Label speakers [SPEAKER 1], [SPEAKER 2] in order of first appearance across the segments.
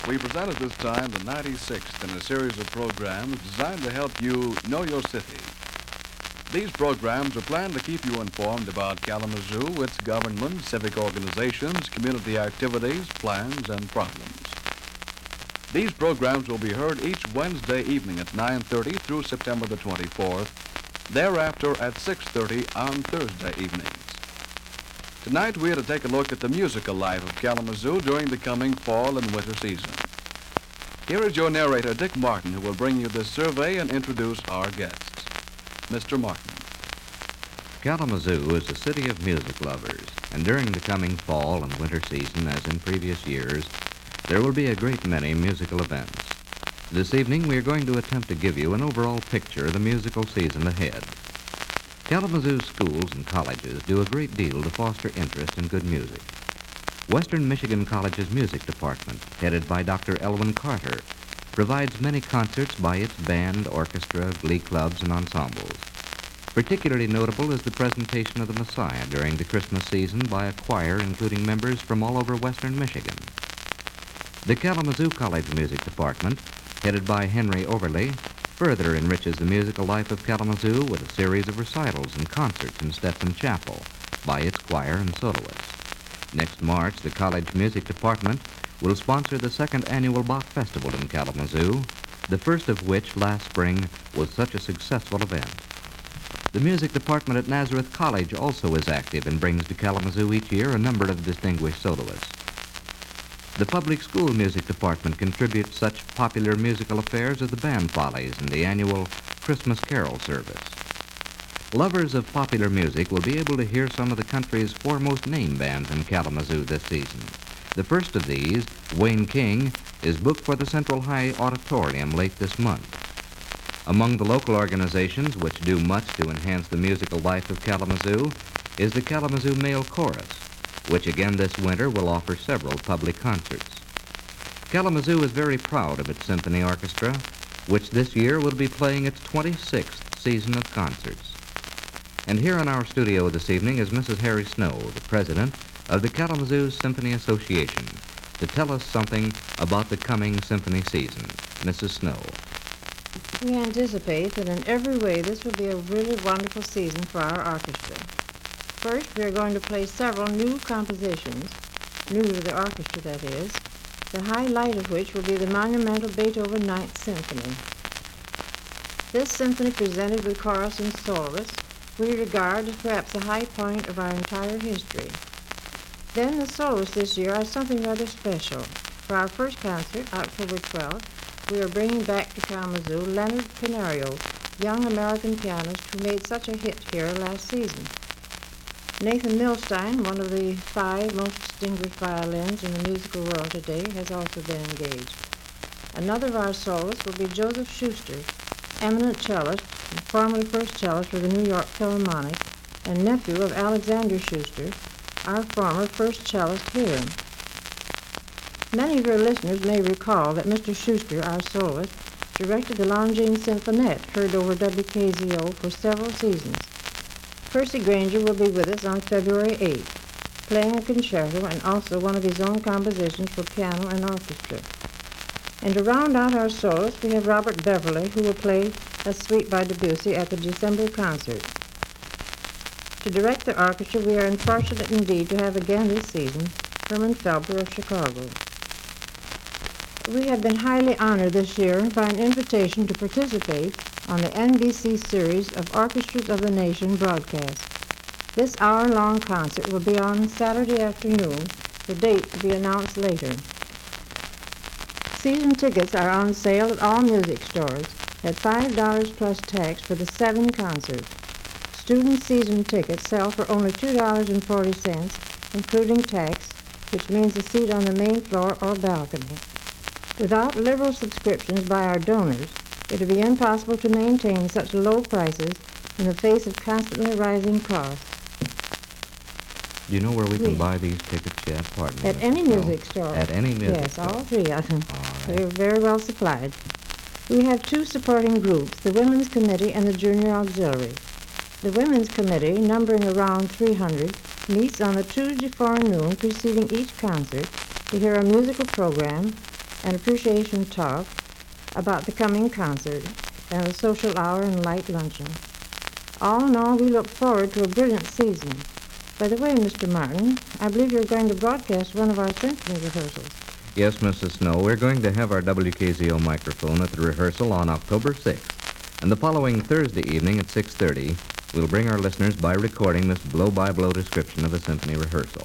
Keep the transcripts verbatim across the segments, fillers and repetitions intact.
[SPEAKER 1] We present at this time the ninety-sixth in a series of programs designed to help you know your city. These programs are planned to keep you informed about Kalamazoo, its government, civic organizations, community activities, plans, and problems. These programs will be heard each Wednesday evening at nine thirty through September the twenty-fourth, thereafter at six thirty on Thursday evenings. Tonight we are to take a look at the musical life of Kalamazoo during the coming fall and winter season. Here is your narrator, Dick Martin, who will bring you this survey and introduce our guests. Mister Martin.
[SPEAKER 2] Kalamazoo is a city of music lovers, and during the coming fall and winter season, as in previous years, there will be a great many musical events. This evening we are going to attempt to give you an overall picture of the musical season ahead. Kalamazoo schools and colleges do a great deal to foster interest in good music. Western Michigan College's music department, headed by Doctor Elwin Carter, provides many concerts by its band, orchestra, glee clubs, and ensembles. Particularly notable is the presentation of the Messiah during the Christmas season by a choir including members from all over Western Michigan. The Kalamazoo College Music Department, headed by Henry Overly, further enriches the musical life of Kalamazoo with a series of recitals and concerts in Stetson Chapel by its choir and soloists. Next March, the College Music Department will sponsor the second annual Bach Festival in Kalamazoo, the first of which last spring was such a successful event. The Music Department at Nazareth College also is active and brings to Kalamazoo each year a number of distinguished soloists. The Public School Music Department contributes such popular musical affairs as the Band Follies and the annual Christmas Carol service. Lovers of popular music will be able to hear some of the country's foremost name bands in Kalamazoo this season. The first of these, Wayne King, is booked for the Central High Auditorium late this month. Among the local organizations which do much to enhance the musical life of Kalamazoo is the Kalamazoo Male Chorus, which again this winter will offer several public concerts. Kalamazoo is very proud of its symphony orchestra, which this year will be playing its twenty-sixth season of concerts. And here in our studio this evening is Missus Harry Snow, the president of the Kalamazoo Symphony Association, to tell us something about the coming symphony season. Missus Snow.
[SPEAKER 3] We anticipate that in every way this will be a really wonderful season for our orchestra. First, we are going to play several new compositions, new to the orchestra that is, the highlight of which will be the monumental Beethoven Ninth Symphony. This symphony, presented with chorus and soloists, we regard as perhaps the high point of our entire history. Then the soloists this year are something rather special. For our first concert, October twelfth, we are bringing back to Kalamazoo Leonard Canario, young American pianist who made such a hit here last season. Nathan Milstein, one of the five most distinguished violins in the musical world today, has also been engaged. Another of our soloists will be Joseph Schuster, eminent cellist, and formerly first cellist for the New York Philharmonic, and nephew of Alexander Schuster, our former first cellist here. Many of your listeners may recall that Mister Schuster, our soloist, directed the Longines Symphonette, heard over W K Z O for several seasons. Percy Granger will be with us on February eighth, playing a concerto and also one of his own compositions for piano and orchestra. And to round out our soloists, we have Robert Beverly, who will play a suite by Debussy at the December concert. To direct the orchestra, we are fortunate indeed to have again this season Herman Felber of Chicago. We have been highly honored this year by an invitation to participate on the N B C series of Orchestras of the Nation broadcast. This hour-long concert will be on Saturday afternoon, the date to be announced later. Season tickets are on sale at all music stores at five dollars plus tax for the seven concerts. Student season tickets sell for only two dollars and forty cents, including tax, which means a seat on the main floor or balcony. Without liberal subscriptions by our donors, it would be impossible to maintain such low prices in the face of constantly rising costs.
[SPEAKER 2] Do you know where we can
[SPEAKER 3] We-
[SPEAKER 2] buy these tickets yet? Pardon me.
[SPEAKER 3] At
[SPEAKER 2] Missus
[SPEAKER 3] any
[SPEAKER 2] Snow.
[SPEAKER 3] music store.
[SPEAKER 2] At any music
[SPEAKER 3] Yes,
[SPEAKER 2] store.
[SPEAKER 3] all three of them.
[SPEAKER 2] All right.
[SPEAKER 3] They're very well supplied. We have two supporting groups, the Women's Committee and the Junior Auxiliary. The Women's Committee, numbering around three hundred, meets on the Tuesday forenoon preceding each concert to hear a musical program an appreciation talk about the coming concert, and a social hour and light luncheon. All in all, we look forward to a brilliant season. By the way, Mister Martin, I believe you're going to broadcast one of our symphony rehearsals.
[SPEAKER 2] Yes, Missus Snow, we're going to have our W K Z O microphone at the rehearsal on October sixth. And the following Thursday evening at six thirty, we'll bring our listeners by recording this blow-by-blow description of the symphony rehearsal.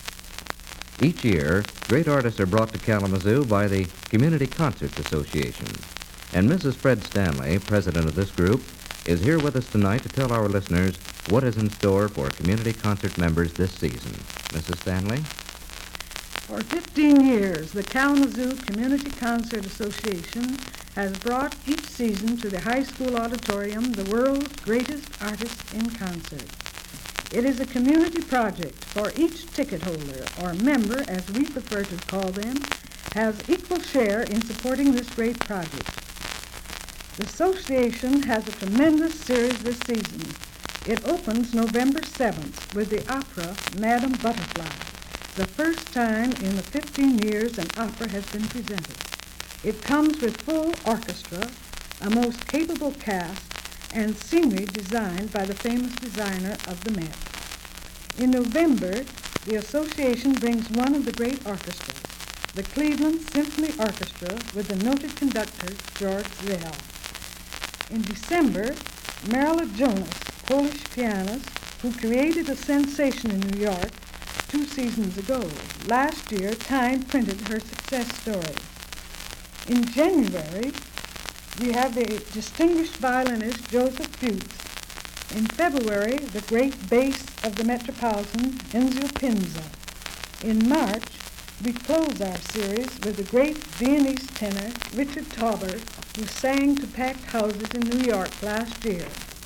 [SPEAKER 2] Each year, great artists are brought to Kalamazoo by the Community Concerts Association. And Missus Fred Stanley, president of this group, is here with us tonight to tell our listeners what is in store for community concert members this season. Missus Stanley?
[SPEAKER 4] For fifteen years, the Kalamazoo Community Concert Association has brought each season to the high school auditorium the world's greatest artists in concert. It is a community project for each ticket holder, or member as we prefer to call them, has equal share in supporting this great project. The association has a tremendous series this season. It opens November seventh with the opera Madame Butterfly, the first time in the fifteen years an opera has been presented. It comes with full orchestra, a most capable cast, and scenery designed by the famous designer of the Met. In November, the association brings one of the great orchestras, the Cleveland Symphony Orchestra, with the noted conductor George Zell. In December, Marilla Jonas, Polish pianist who created a sensation in New York two seasons ago. Last year, Time printed her success story. In January, we have the distinguished violinist Joseph Fuchs. In February, the great bass of the Metropolitan, Enzio Pinza. In March, we close our series with the great Viennese tenor Richard Tauber, who sang to packed houses in New York last year.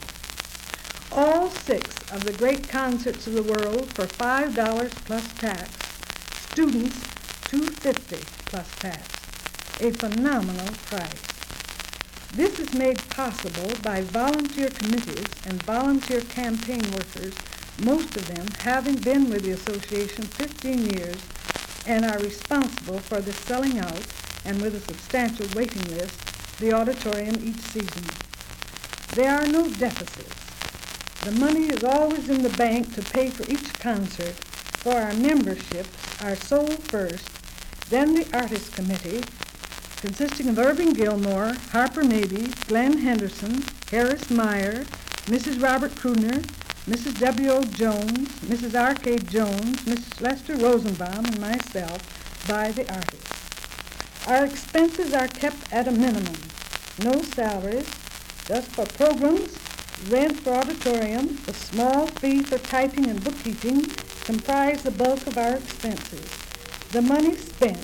[SPEAKER 4] All six of the great concerts of the world for five dollars plus tax. Students, two dollars and fifty cents plus tax. A phenomenal price. This is made possible by volunteer committees and volunteer campaign workers, most of them having been with the association fifteen years and are responsible for the selling out, and with a substantial waiting list, the auditorium each season. There are no deficits. The money is always in the bank to pay for each concert, for our memberships are sold first, then the Artist Committee, consisting of Irving Gilmore, Harper Mabey, Glenn Henderson, Harris Meyer, Missus Robert Krudner, Missus W O. Jones, Missus R K Jones, Missus Lester Rosenbaum, and myself, by the artists. Our expenses are kept at a minimum. No salaries, just for programs, rent for auditorium, the small fee for typing and bookkeeping comprise the bulk of our expenses. The money spent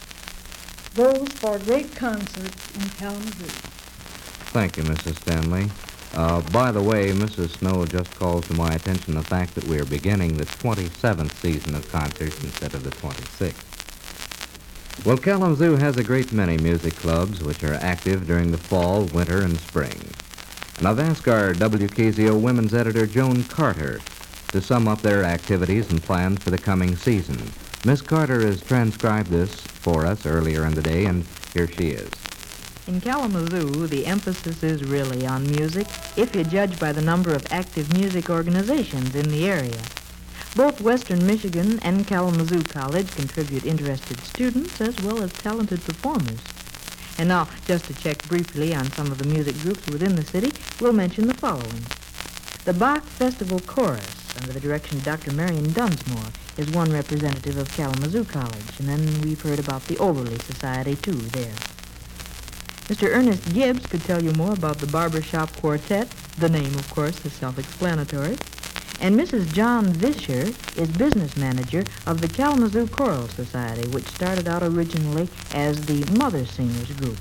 [SPEAKER 4] goes for great concerts in Kalamazoo.
[SPEAKER 2] Thank you, Missus Stanley. Uh, by the way, Missus Snow just called to my attention the fact that we are beginning the twenty-seventh season of concerts instead of the twenty-sixth. Well, Kalamazoo has a great many music clubs which are active during the fall, winter, and spring. And I've asked our W K Z O women's editor, Joan Carter, to sum up their activities and plans for the coming season. Miss Carter has transcribed this for us earlier in the day, and here she is.
[SPEAKER 5] In Kalamazoo, the emphasis is really on music, if you judge by the number of active music organizations in the area. Both Western Michigan and Kalamazoo College contribute interested students as well as talented performers. And now, just to check briefly on some of the music groups within the city, we'll mention the following. The Bach Festival Chorus, under the direction of Doctor Marion Dunsmore, is one representative of Kalamazoo College, and then we've heard about the Overley Society, too, there. Mister Ernest Gibbs could tell you more about the Barbershop Quartet. The name, of course, is self-explanatory. And Missus John Vischer is business manager of the Kalamazoo Choral Society, which started out originally as the Mother Singers Group.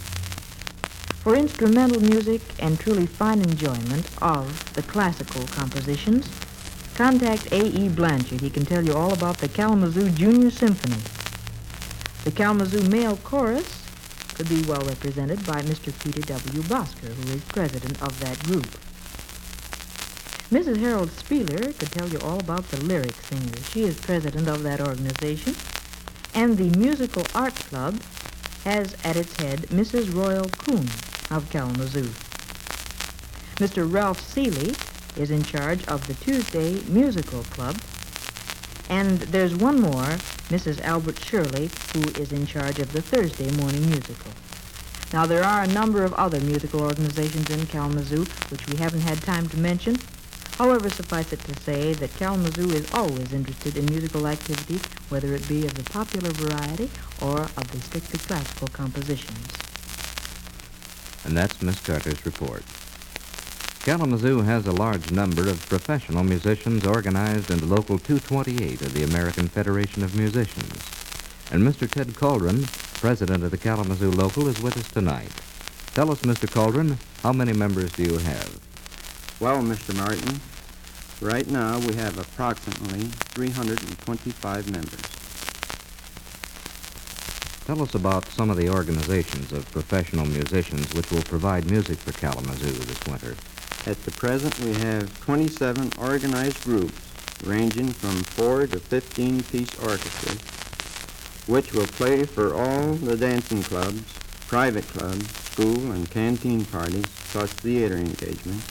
[SPEAKER 5] For instrumental music and truly fine enjoyment of the classical compositions, contact A E Blanchard. He can tell you all about the Kalamazoo Junior Symphony. The Kalamazoo Male Chorus could be well represented by Mister Peter W. Bosker, who is president of that group. Missus Harold Spieler could tell you all about the Lyric Singers. She is president of that organization. And the Musical Art Club has at its head Missus Royal Kuhn of Kalamazoo. Mister Ralph Seeley is in charge of the Tuesday Musical Club. And there's one more, Missus Albert Shirley, who is in charge of the Thursday morning musical. Now, there are a number of other musical organizations in Kalamazoo which we haven't had time to mention. However, suffice it to say that Kalamazoo is always interested in musical activity, whether it be of the popular variety or of the strictly classical compositions.
[SPEAKER 2] And that's Miss Carter's report. Kalamazoo has a large number of professional musicians organized in the Local two twenty-eight of the American Federation of Musicians. And Mister Ted Cauldron, president of the Kalamazoo Local, is with us tonight. Tell us, Mister Cauldron, how many members do you have?
[SPEAKER 6] Well, Mister Martin, right now we have approximately three hundred twenty-five members.
[SPEAKER 2] Tell us about some of the organizations of professional musicians which will provide music for Kalamazoo this winter.
[SPEAKER 6] At the present, we have twenty-seven organized groups ranging from four to fifteen-piece orchestras, which will play for all the dancing clubs, private clubs, school and canteen parties, plus theater engagements.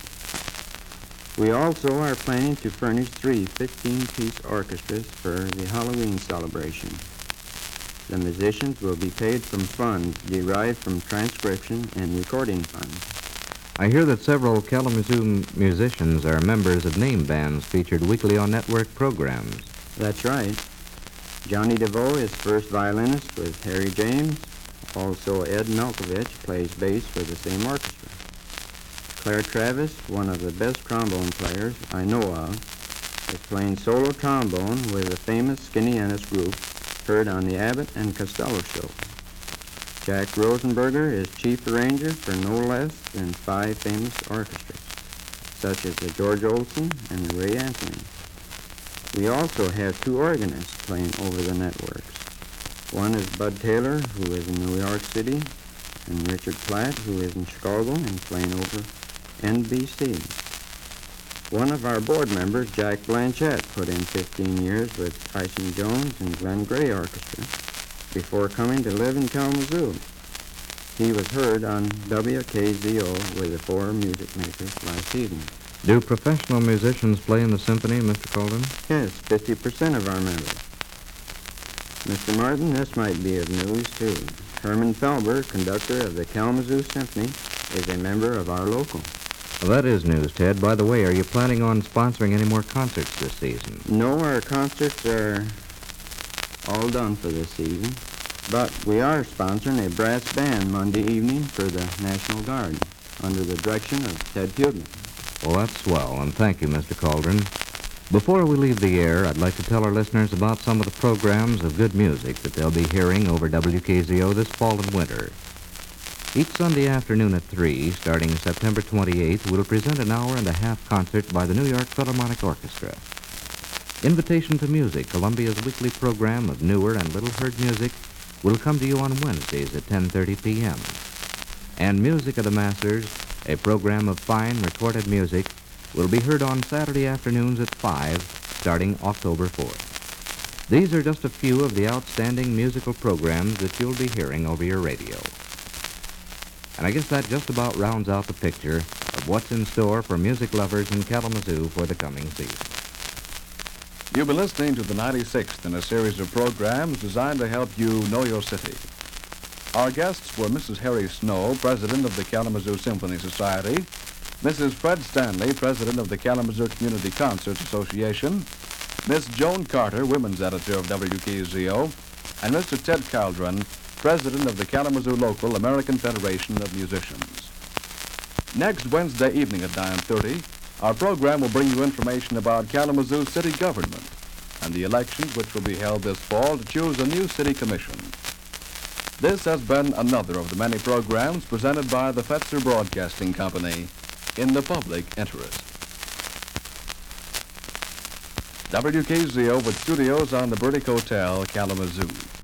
[SPEAKER 6] We also are planning to furnish three fifteen-piece orchestras for the Halloween celebration. The musicians will be paid from funds derived from transcription and recording funds.
[SPEAKER 2] I hear that several Kalamazoo musicians are members of name bands featured weekly on network programs.
[SPEAKER 6] That's right. Johnny DeVoe is first violinist with Harry James. Also, Ed Malkovich plays bass for the same orchestra. Claire Travis, one of the best trombone players I know of, is playing solo trombone with the famous Skinny Ennis group heard on the Abbott and Costello show. Jack Rosenberger is chief arranger for no less than five famous orchestras, such as the George Olson and the Ray Anthony. We also have two organists playing over the networks. One is Bud Taylor, who is in New York City, and Richard Platt, who is in Chicago and playing over N B C. One of our board members, Jack Blanchett, put in fifteen years with Tyson Jones and Glenn Gray Orchestra before coming to live in Kalamazoo. He was heard on W K Z O with the four music makers last evening.
[SPEAKER 2] Do professional musicians play in the symphony, Mister Cauldron?
[SPEAKER 6] Yes, fifty percent of our members. Mister Martin, this might be of news, too. Herman Felber, conductor of the Kalamazoo Symphony, is a member of our local.
[SPEAKER 2] Well, that is news, Ted. By the way, are you planning on sponsoring any more concerts this season?
[SPEAKER 6] No, our concerts are all done for this season, but we are sponsoring a brass band Monday evening for the National Guard under the direction of Ted Hughley.
[SPEAKER 2] Well, that's swell, and thank you, Mister Cauldron. Before we leave the air, I'd like to tell our listeners about some of the programs of good music that they'll be hearing over W K Z O this fall and winter. Each Sunday afternoon at three, starting September twenty-eighth, we'll present an hour and a half concert by the New York Philharmonic Orchestra. Invitation to Music, Columbia's weekly program of newer and little-heard music, will come to you on Wednesdays at ten thirty p.m. And Music of the Masters, a program of fine recorded music, will be heard on Saturday afternoons at five, starting October fourth. These are just a few of the outstanding musical programs that you'll be hearing over your radio. And I guess that just about rounds out the picture of what's in store for music lovers in Kalamazoo for the coming season.
[SPEAKER 1] You've been listening to the ninety-sixth in a series of programs designed to help you know your city. Our guests were Missus Harry Snow, president of the Kalamazoo Symphony Society, Missus Fred Stanley, president of the Kalamazoo Community Concerts Association, Miss Joan Carter, women's editor of W K Z O, and Mister Ted Cauldron, president of the Kalamazoo Local American Federation of Musicians. Next Wednesday evening at nine thirty, our program will bring you information about Kalamazoo city government and the elections which will be held this fall to choose a new city commission. This has been another of the many programs presented by the Fetzer Broadcasting Company in the public interest. W K Z O with studios on the Burdick Hotel, Kalamazoo.